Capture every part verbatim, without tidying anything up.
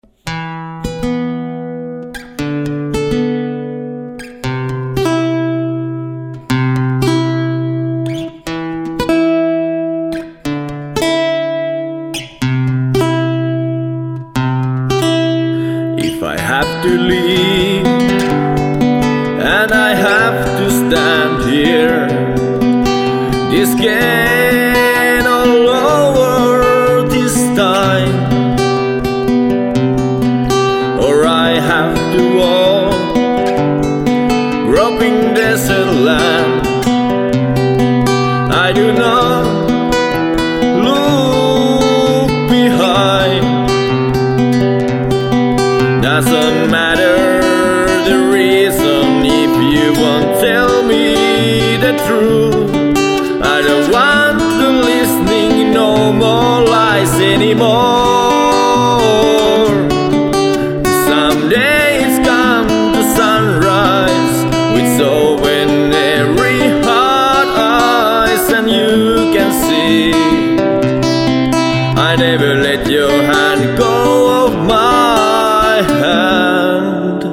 If I have to leave and I have to stand here, this can all over this time, or I have to walk groping desert land. I do not look behind. Doesn't matter the reason if you won't tell me the truth. I don't want to listening no more lies anymore. Some days come to sunrise with so in every heart eyes, and you can see I never let your hand go of my hand.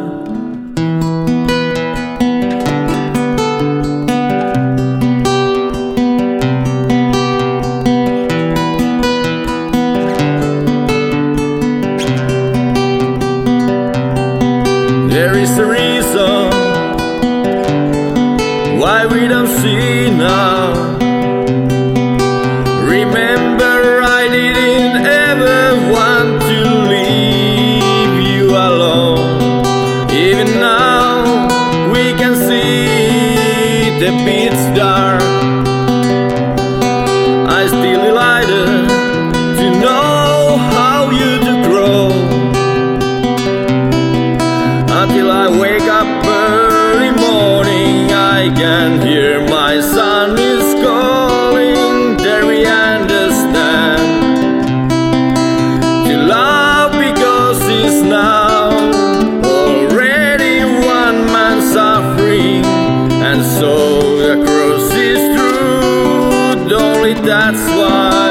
There is a reason why we don't see now. Remember, I didn't ever want to leave you alone. Even now we can see the beats dark. I still delighted to know how you to grow, until I wake up early morning. I can hear my son is calling. There we understand to love, because he's now already one man suffering, and so the cross is true. Only that's why